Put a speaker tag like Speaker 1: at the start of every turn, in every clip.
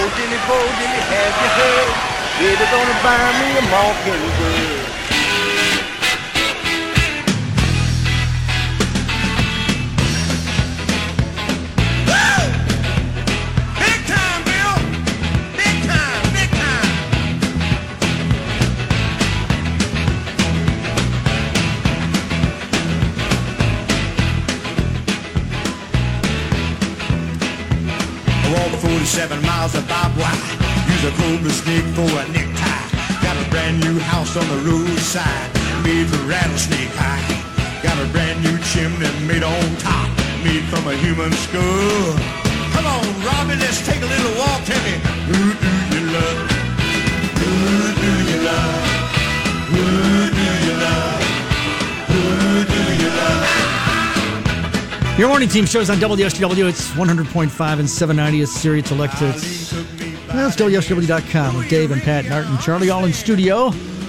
Speaker 1: Bo Dilly, have you heard? Baby gonna buy me a mockingbird. Big time, Bill! Big time, big time! I walk 47 miles of barbed wire. Use a cobra snake for a necktie. Got a brand new house on the roadside, made for rattlesnake high. Got a brand new chimney made on top, made from a human skull. Come on, Robbie, let's take a little walk. Tell me, who do you love? Who do you love? Who do you love? Who do you love?
Speaker 2: Your morning team shows on WSW. It's 100.5 and 790. It's Sirius Select. It's WSW.com with Dave and Pat and Art and Charlie all in studio.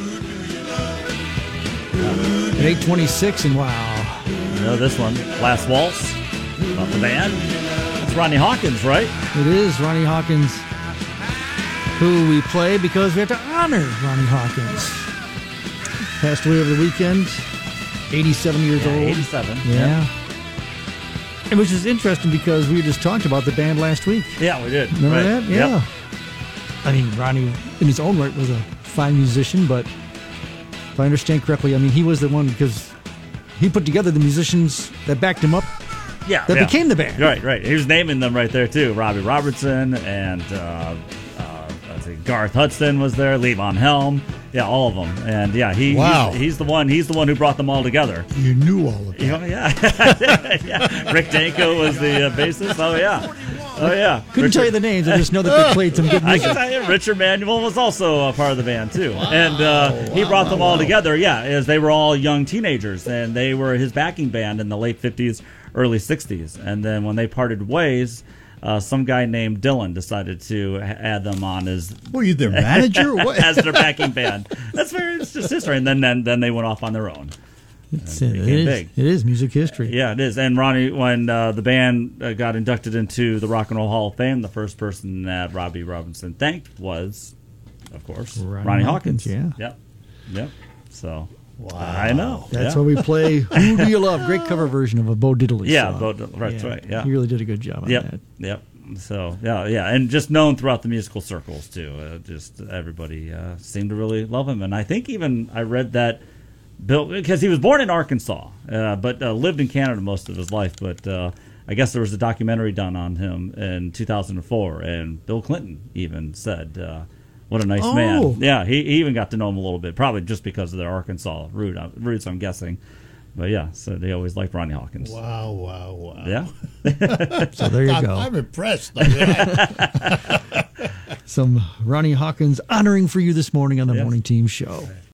Speaker 2: At 8:26, and wow.
Speaker 3: You know this one, Last Waltz, about the band. It's Ronnie Hawkins, right?
Speaker 2: It is Ronnie Hawkins, who we play because we have to honor Ronnie Hawkins. Passed away over the weekend, 87 years old.
Speaker 3: 87.
Speaker 2: Yeah. And which is interesting because we just talked about the band last week.
Speaker 3: Yeah, we did.
Speaker 2: Remember
Speaker 3: right.
Speaker 2: that? Yeah.
Speaker 3: Yep.
Speaker 2: I mean, Ronnie, in his own right, was a fine musician, but if I understand correctly, I mean, he was the one because he put together the musicians that backed him up.
Speaker 3: Yeah,
Speaker 2: that became the band.
Speaker 3: Right. He was naming them right there too. Robbie Robertson and Garth Hudson was there. Levon Helm. Yeah, all of them. And yeah, he's the one who brought them all together.
Speaker 4: You knew all of that.
Speaker 3: Yeah. Rick Danko was the bassist. Oh yeah.
Speaker 2: Couldn't tell you the names. I just know that they played some good music.
Speaker 3: I can tell you, Richard Manuel was also a part of the band too. Wow. And he brought them all together. Yeah, as they were all young teenagers, and they were his backing band in the late 50s, early 60s. And then when they parted ways, some guy named Dylan decided to add them on as
Speaker 4: were you their manager? What?
Speaker 3: As their backing band. It's just history. And then they went off on their own.
Speaker 2: It is music history.
Speaker 3: Yeah, it is. And Ronnie, when the band got inducted into the Rock and Roll Hall of Fame, the first person that Robbie Robinson thanked was, of course, Ronnie Hawkins.
Speaker 2: Yeah.
Speaker 3: Yep. So,
Speaker 4: wow.
Speaker 3: I know.
Speaker 2: That's why we play Who Do You Love? Great cover version of a Bo Diddley song.
Speaker 3: Right. Yeah.
Speaker 2: He really did a good job on that.
Speaker 3: Yep. So, yeah. And just known throughout the musical circles, too. Just everybody seemed to really love him. And I think even I read that Bill, because he was born in Arkansas, but lived in Canada most of his life. But I guess there was a documentary done on him in 2004, and Bill Clinton even said, "What a nice man." Yeah, he even got to know him a little bit, probably just because of their Arkansas roots, I'm guessing. But yeah, so they always liked Ronnie Hawkins.
Speaker 4: Wow.
Speaker 3: Yeah.
Speaker 2: So there you go.
Speaker 4: I'm impressed.
Speaker 2: Some Ronnie Hawkins honoring for you this morning on the Morning Team Show.